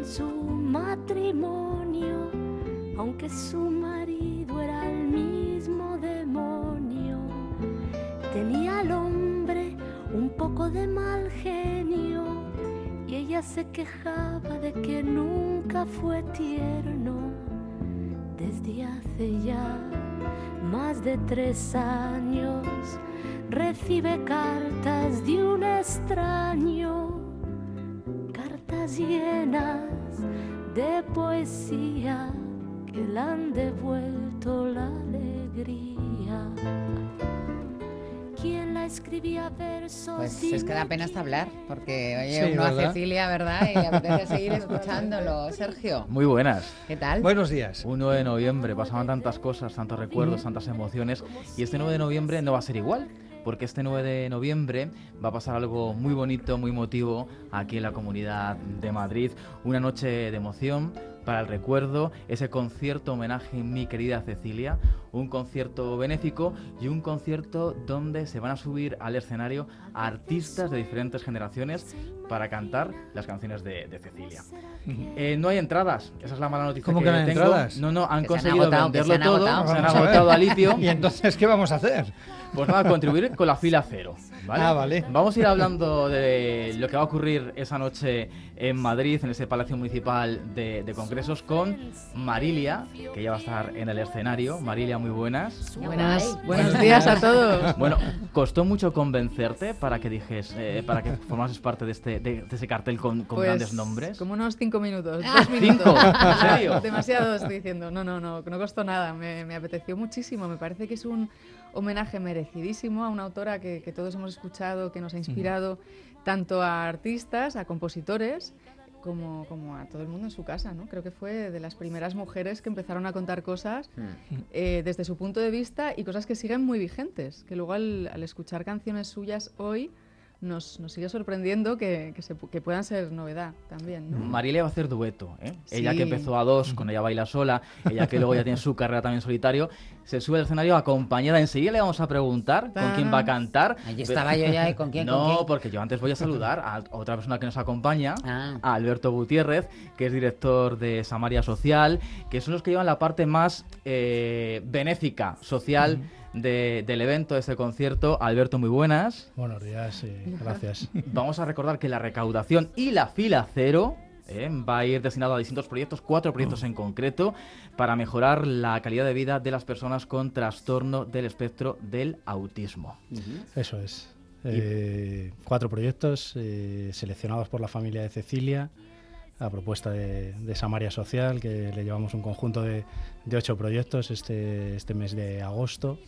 su matrimonio, aunque su marido era el mismo demonio. Tenía al hombre un poco de mal genio y ella se quejaba de que nunca fue tierno. Desde hace ya más de 3 años recibe cartas de un extraño, cartas llenas de poesía que le han devuelto la alegría. ¿Quién la escribía versos? Pues es que da pena hasta hablar, porque oye, Sí, uno a ¿verdad? Cecilia, ¿verdad? Y le apetece seguir escuchándolo. Sergio, Muy buenas. ¿qué tal? Buenos días. Un 9 de noviembre, pasaban tantas cosas, tantos recuerdos, tantas emociones, y este 9 de noviembre no va a ser igual, porque este 9 de noviembre va a pasar algo muy bonito, muy emotivo aquí en la Comunidad de Madrid. Una noche de emoción para el recuerdo, ese concierto homenaje a mi querida Cecilia, un concierto benéfico y un concierto donde se van a subir al escenario artistas de diferentes generaciones para cantar las canciones de Cecilia. No hay entradas, esa es la mala noticia ¿Cómo que que no hay tengo. entradas? No, han Que se han conseguido agotado, que venderlo se han todo, agotado. se han Vamos a ver. agotado a litio. ¿Y entonces qué vamos a hacer? Pues nada, contribuir con la fila cero, ¿vale? Ah, vale. Vamos a ir hablando de lo que va a ocurrir esa noche en Madrid, en ese Palacio Municipal de Congresos, con Marilia, que ya va a estar en el escenario. Marilia, muy buenas. Buenos días a todos. Bueno, ¿costó mucho convencerte para que para que formases parte de ese cartel con Pues, grandes nombres? Como unos 5 minutos, Ah, 2 minutos. ¿5? ¿En serio? Demasiado estoy diciendo. No costó nada. Me apeteció muchísimo. Me parece que es un homenaje merecidísimo a una autora que todos hemos escuchado, que nos ha inspirado tanto a artistas, a compositores, como a todo el mundo en su casa, ¿no? Creo que fue de las primeras mujeres que empezaron a contar cosas desde su punto de vista y cosas que siguen muy vigentes, que luego al escuchar canciones suyas hoy nos sigue sorprendiendo que puedan ser novedad también, ¿no? Marilia va a hacer dueto, ¿eh? Sí. Ella que empezó a 2 con Ella baila sola, ella que luego ya tiene su carrera también en solitario, se sube al escenario acompañada. Enseguida le vamos a preguntar con quién va a cantar. Allí estaba yo ya, ¿y con quién? No, ¿Con quién? porque yo antes voy a saludar a otra persona que nos acompaña, Ah. a Alberto Gutiérrez, que es director de Samaria Social, que son los que llevan la parte más benéfica, social del evento, de este concierto. Alberto, muy buenas. Buenos días, gracias. Vamos a recordar que la recaudación y la fila cero va a ir destinado a distintos proyectos, 4 proyectos en concreto, para mejorar la calidad de vida de las personas con trastorno del espectro del autismo. Eso es. 4 proyectos seleccionados por la familia de Cecilia a propuesta de Samaria Social, que le llevamos un conjunto de 8 proyectos este mes de agosto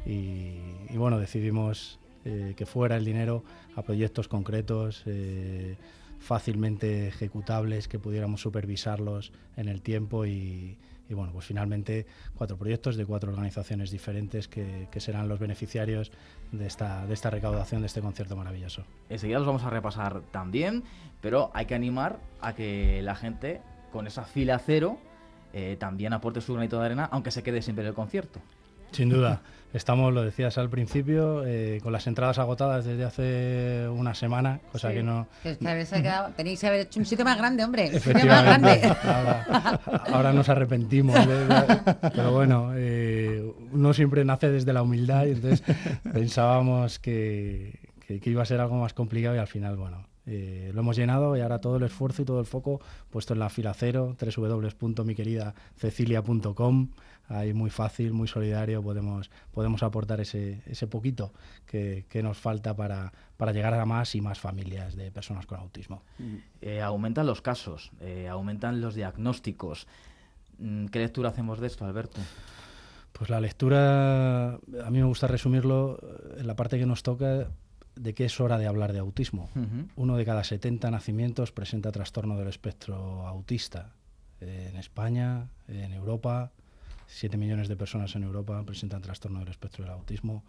y bueno, decidimos que fuera el dinero a proyectos concretos, fácilmente ejecutables, que pudiéramos supervisarlos en el tiempo y bueno, pues finalmente 4 proyectos de 4 organizaciones diferentes que serán los beneficiarios de esta recaudación, de este concierto maravilloso. Enseguida los vamos a repasar también, pero hay que animar a que la gente con esa fila cero también aporte su granito de arena, aunque se quede siempre en el concierto. Sin duda, estamos, lo decías al principio, con las entradas agotadas desde hace una semana, cosa que no... Tenéis que haber hecho un sitio más grande, hombre. Un sitio más grande. Efectivamente, ahora nos arrepentimos, pero bueno, uno siempre nace desde la humildad y entonces pensábamos que iba a ser algo más complicado y al final, bueno, lo hemos llenado y ahora todo el esfuerzo y todo el foco puesto en la fila cero, www.miqueridacecilia.com. Ahí muy fácil, muy solidario, podemos aportar ese poquito que nos falta para llegar a más y más familias de personas con autismo. Aumentan los casos, aumentan los diagnósticos. ¿Qué lectura hacemos de esto, Alberto? Pues la lectura, a mí me gusta resumirlo en la parte que nos toca, de que es hora de hablar de autismo. 1 de cada 70 nacimientos presenta trastorno del espectro autista. En España, en Europa, 7 millones de personas en Europa presentan trastorno del espectro del autismo.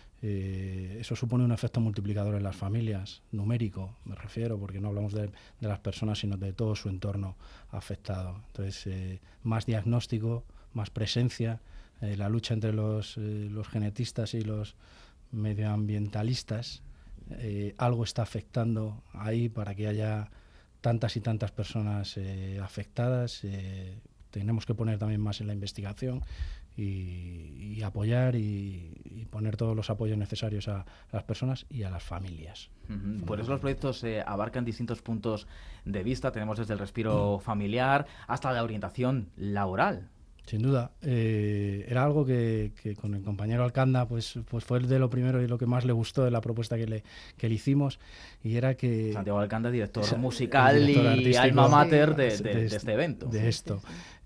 Eso supone un efecto multiplicador en las familias, numérico me refiero, porque no hablamos de las personas, sino de todo su entorno afectado. Entonces, más diagnóstico, más presencia, la lucha entre los genetistas y los medioambientalistas, algo está afectando ahí para que haya tantas y tantas personas afectadas. Tenemos que poner también más en la investigación y apoyar y poner todos los apoyos necesarios a las personas y a las familias. Por eso los proyectos abarcan distintos puntos de vista. Tenemos desde el respiro familiar hasta la orientación laboral. Sin duda. Era algo que con el compañero Alcanda pues fue de lo primero y lo que más le gustó de la propuesta que le hicimos, y era que... Santiago Alcanda, director musical director y alma mater de este evento. De esto.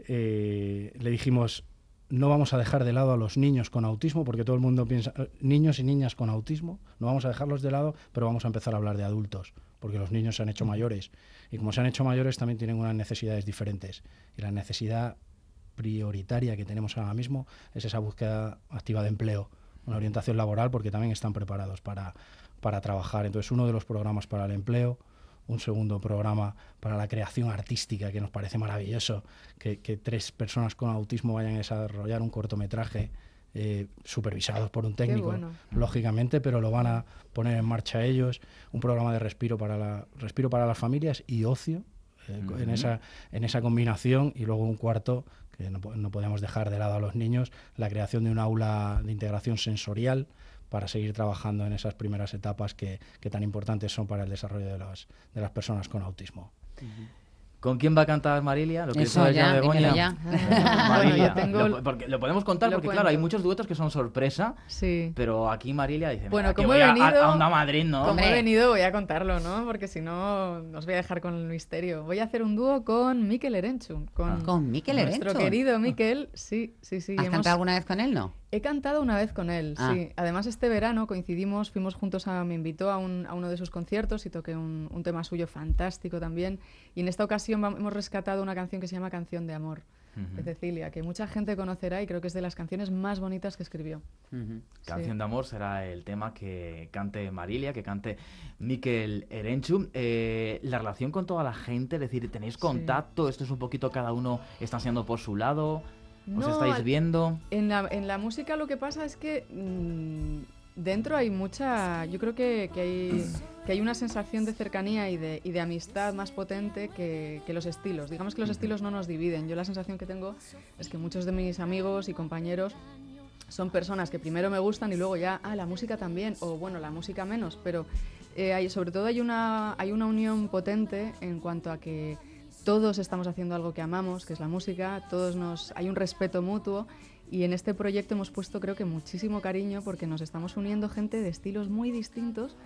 Le dijimos, no vamos a dejar de lado a los niños con autismo, porque todo el mundo piensa, niños y niñas con autismo, no vamos a dejarlos de lado, pero vamos a empezar a hablar de adultos, porque los niños se han hecho mayores, y como se han hecho mayores también tienen unas necesidades diferentes, y la necesidad prioritaria que tenemos ahora mismo es esa búsqueda activa de empleo, una orientación laboral, porque también están preparados para trabajar. Entonces, uno de los programas para el empleo, un segundo programa para la creación artística, que nos parece maravilloso que 3 personas con autismo vayan a desarrollar un cortometraje supervisados por un técnico, lógicamente, pero lo van a poner en marcha ellos. Un programa de respiro para las familias y ocio, en esa combinación, y luego un cuarto, que no podemos dejar de lado a los niños, la creación de un aula de integración sensorial para seguir trabajando en esas primeras etapas que tan importantes son para el desarrollo de las personas con autismo. ¿Con quién va a cantar Marilia? ¿Lo quieres Eso saber ya, Begoña? ya. Marilia. Bueno, Lo podemos contar porque, claro, hay muchos duetos que son sorpresa, sí. pero aquí Marilia dice, bueno, como he venido a Onda Madrid, ¿no? Como he venido voy a contarlo, ¿no? Porque si no, os voy a dejar con el misterio. Voy a hacer un dúo con Mikel Erenchun. ¿Con Mikel Erenchun? Nuestro querido Mikel, sí. ¿Has cantado alguna vez con él, no? He cantado una vez con él, sí. Además, este verano coincidimos, fuimos juntos me invitó a uno de sus conciertos y toqué un tema suyo fantástico también. Y en esta ocasión hemos rescatado una canción que se llama Canción de Amor, de Cecilia, que mucha gente conocerá y creo que es de las canciones más bonitas que escribió. Canción de Amor será el tema que cante Marilia, que cante Mikel Erenchun. La relación con toda la gente, es decir, ¿tenéis contacto? Esto es un poquito, cada uno está haciendo por su lado. ¿Os estáis viendo? En la música lo que pasa es que dentro hay mucha... Yo creo que hay una sensación de cercanía y de amistad más potente que los estilos. Digamos que los estilos no nos dividen. Yo la sensación que tengo es que muchos de mis amigos y compañeros son personas que primero me gustan y luego ya, la música también, o bueno, la música menos, pero sobre todo hay una unión potente en cuanto a que todos estamos haciendo algo que amamos, que es la música, hay un respeto mutuo, y en este proyecto hemos puesto, creo que, muchísimo cariño, porque nos estamos uniendo gente de estilos muy distintos.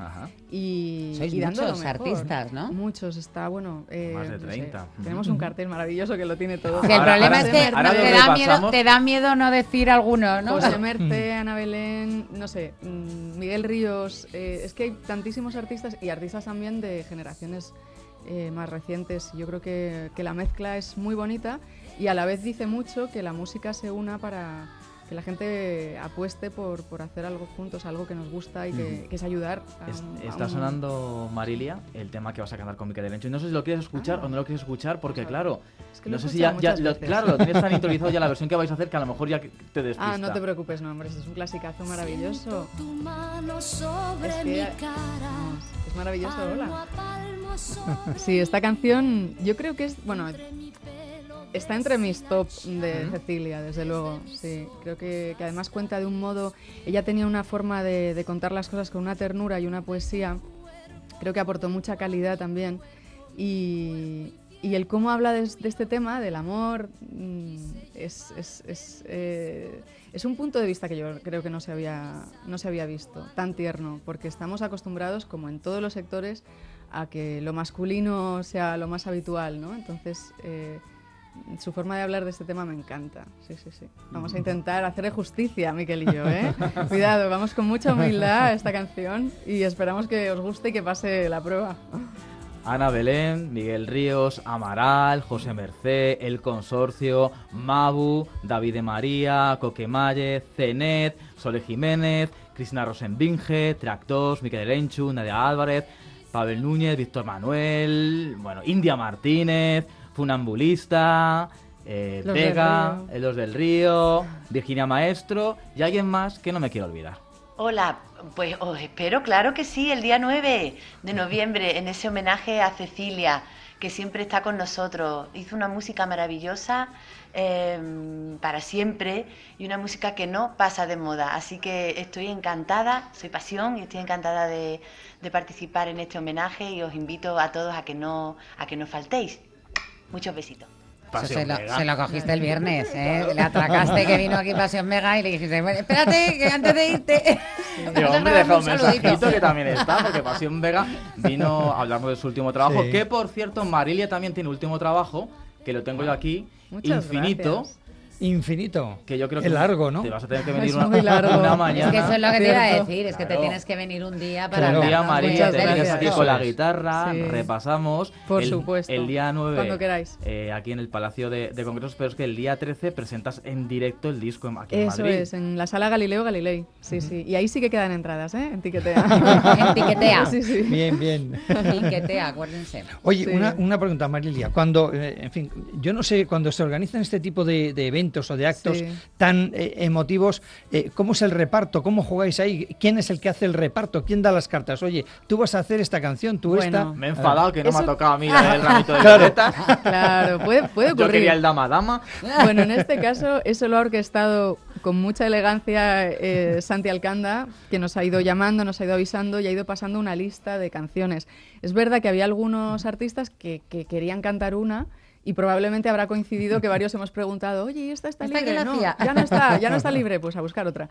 Y sois muchos artistas, ¿no? Muchos, está bueno. Más de 30. Tenemos un cartel maravilloso que lo tiene todo. Sí, el problema es que te da miedo no decir alguno, ¿no? José Mercé, Ana Belén, no sé, Miguel Ríos. Es que hay tantísimos artistas y artistas también de generaciones más recientes. Yo creo que la mezcla es muy bonita y a la vez dice mucho que la música se una para que la gente apueste por hacer algo juntos, algo que nos gusta y que es ayudar. Está sonando, Marilia, el tema que vas a cantar con Mikel Erenchun. No sé si lo quieres escuchar o no lo quieres escuchar, porque claro, es que no sé si ya lo tienes tan interiorizado ya la versión que vais a hacer que a lo mejor ya te despista. No te preocupes, no, hombre, es un clasicazo maravilloso. Es maravilloso, hola. Sí, esta canción yo creo que está entre mis top de Cecilia, desde luego. Sí, creo que además cuenta de un modo... Ella tenía una forma de contar las cosas con una ternura y una poesía. Creo que aportó mucha calidad también. Y el cómo habla de este tema, del amor, es un punto de vista que yo creo que no se había visto, tan tierno, porque estamos acostumbrados, como en todos los sectores, a que lo masculino sea lo más habitual, ¿no? Entonces, su forma de hablar de este tema me encanta. Sí. Vamos a intentar hacerle justicia, Mikel y yo, ¿eh? Cuidado, vamos con mucha humildad a esta canción y esperamos que os guste y que pase la prueba. Ana Belén, Miguel Ríos, Amaral, José Mercé, El Consorcio, Mabu, David de María, Coquemalle, Zenet, Sole Jiménez, Cristina Rosenbinge, Tractos, Mikel Erenchun, Nadia Álvarez, Pavel Núñez, Víctor Manuel, India Martínez, Funambulista, Vega, Los del Río, Virginia Maestro y alguien más que no me quiero olvidar. Hola, pues os espero, claro que sí, el día 9 de noviembre, en ese homenaje a Cecilia, que siempre está con nosotros. Hizo una música maravillosa para siempre y una música que no pasa de moda. Así que estoy encantada, soy Pasión y estoy encantada de participar en este homenaje y os invito a todos a que no faltéis. Muchos besitos. Se lo cogiste el viernes, ¿eh? Le atracaste que vino aquí Pasión Vega y le dijiste, bueno, espérate, que antes de irte... Digo, hombre, deja un mensajito que también está, porque Pasión Vega vino a hablarnos de su último trabajo, que por cierto, Marilia también tiene último trabajo, que lo tengo yo aquí, Muchas Infinito. gracias. Infinito. Que yo creo que es largo, ¿no? te vas a tener que venir Es una muy largo. mañana. Es que eso es lo que te iba a Cierto. decir, es que te tienes que venir un día para Un día, hablarnos Marilia, de- te Muchas vienes gracias. aquí con la Eso es. guitarra, Sí. repasamos. Por supuesto. El día 9, Cuando queráis. Aquí en el Palacio de Congresos, pero es que el día 13 presentas en directo el disco aquí en Eso Madrid. es, en la sala Galileo Galilei. Sí, sí. Y ahí sí que quedan entradas, ¿eh? En Tiquetea. En Tiquetea. Sí, sí. Bien, bien. Tiquetea, acuérdense. Oye, Sí. una pregunta, Marilia. Cuando, en fin, yo no sé, cuando se organizan este tipo de eventos o de actos Sí. tan emotivos, ¿cómo es el reparto? ¿Cómo jugáis ahí? ¿Quién es el que hace el reparto? ¿Quién da las cartas? Oye, tú vas a hacer esta canción, tú Bueno. esta... Me he enfadado que no me Eso- ha tocado a mí el ramito de Claro. violetas. Claro, puede Yo ocurrir. quería el dama-dama. Bueno, en este caso, eso lo ha orquestado con mucha elegancia Santi Alcanda, que nos ha ido llamando, nos ha ido avisando y ha ido pasando una lista de canciones. Es verdad que había algunos artistas que querían cantar una y probablemente habrá coincidido que varios hemos preguntado, oye, ¿y esta está ¿Esta libre? quién la No, hacía? ya no está libre, pues a buscar otra.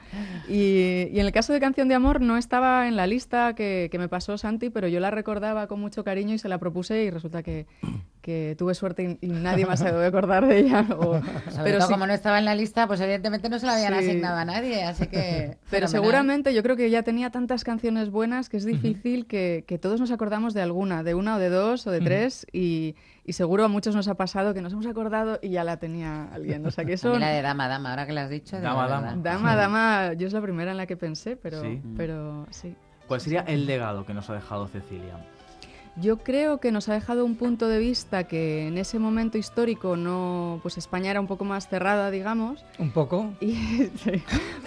Y en el caso de Canción de Amor no estaba en la lista que me pasó Santi, pero yo la recordaba con mucho cariño y se la propuse y resulta que tuve suerte y nadie más se debe acordar de ella. Sobre todo sí- como no estaba en la lista, pues evidentemente no se la habían Sí. asignado a nadie, así que... Pero fenomenal. seguramente yo creo que ya tenía tantas canciones buenas que es difícil que todos nos acordamos de alguna, de una o de dos o de tres y seguro a muchos nos ha pasado que nos hemos acordado y ya la tenía alguien. O sea que A eso... mí la de Dama, Dama, ahora que la has dicho... de Dama, verdad. Dama. Dama, yo es la primera en la que pensé, pero Sí. pero sí. ¿Cuál sería el legado que nos ha dejado Cecilia? Yo creo que nos ha dejado un punto de vista que en ese momento histórico no, pues España era un poco más cerrada, digamos. Un poco. Y, sí,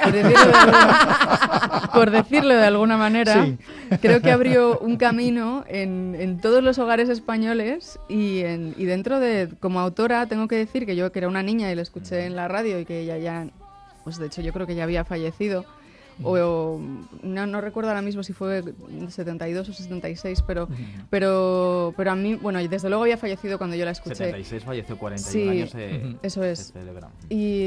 por decirlo de alguna manera, Sí. creo que abrió un camino en todos los hogares españoles y dentro de, como autora, tengo que decir que yo que era una niña y la escuché en la radio y que ella ya, pues de hecho yo creo que ya había fallecido. O no recuerdo ahora mismo si fue 72 o 76, pero a mí, bueno, y desde luego había fallecido cuando yo la escuché. 76 falleció, 41 Sí, años eso se es. celebra. Y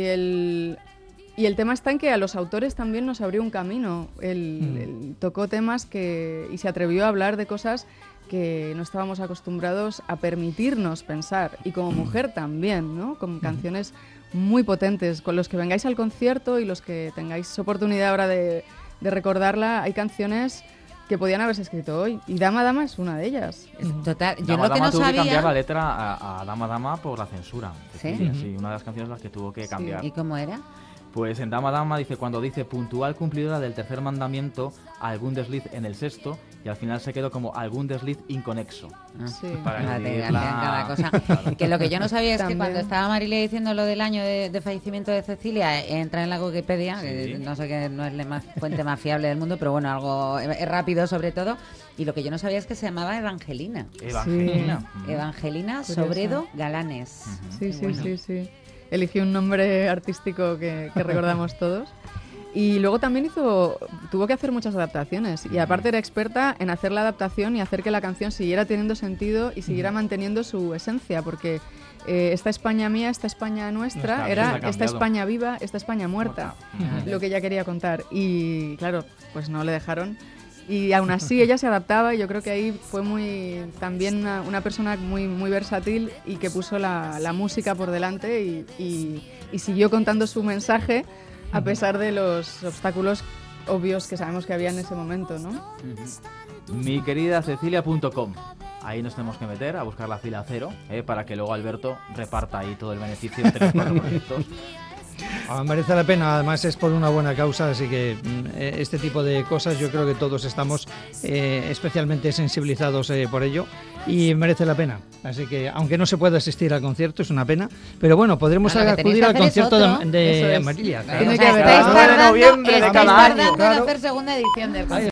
el tema está en que a los autores también nos abrió un camino. Él tocó temas y se atrevió a hablar de cosas que no estábamos acostumbrados a permitirnos pensar. Y como mujer también, ¿no? Con canciones muy potentes. Con los que vengáis al concierto y los que tengáis oportunidad ahora de recordarla, hay canciones que podían haberse escrito hoy. Y Dama Dama es una de ellas. Total, yo Dama lo que Dama no tuvo que cambiar la sabía... letra a Dama Dama por la censura. ¿Sí? Cecilia, sí, una de las canciones las que tuvo que cambiar. ¿Y cómo era? Pues en Dama Dama dice, cuando dice puntual cumplidora del tercer mandamiento, algún desliz en el sexto, y al final se quedó como algún desliz inconexo. Sí. Para Fíjate, dividirla- hacían cada cosa. Que lo que yo no sabía es que También. cuando estaba Marilia diciendo lo del año de fallecimiento de Cecilia, entra en la Wikipedia, Sí. que no sé que no es la fuente más fiable del mundo, pero bueno, algo rápido sobre todo. Y lo que yo no sabía es que se llamaba Evangelina. Evangelina. Evangelina Curioso. Sobredo Galanes. Sí, sí, sí, sí. Eligió un nombre artístico que recordamos todos. Y luego también tuvo que hacer muchas adaptaciones. Y aparte era experta en hacer la adaptación y hacer que la canción siguiera teniendo sentido y siguiera manteniendo su esencia. Porque esta España mía, esta España nuestra, Nuestra, era está esta cambiado. España viva, esta España muerta. Lo que ella quería contar. Y claro, pues no le dejaron. Y aún así ella se adaptaba y yo creo que ahí fue también una persona muy, muy versátil y que puso la música por delante y siguió contando su mensaje a pesar de los obstáculos obvios que sabemos que había en ese momento, ¿no? Mi querida Cecilia.com. Ahí nos tenemos que meter a buscar la fila cero, para que luego Alberto reparta ahí todo el beneficio entre los cuatro proyectos. Merece la pena, además es por una buena causa, así que este tipo de cosas yo creo que todos estamos especialmente sensibilizados por ello y merece la pena. Así que aunque no se pueda asistir al concierto, es una pena, pero bueno, podremos Claro, lo que tenéis acudir que al hacer es concierto otro. de Eso es. Marilia. Tiene O que sea, haber estáis algo. de tardando, noviembre de estáis cada año, tardando en claro. hacer segunda edición del concierto.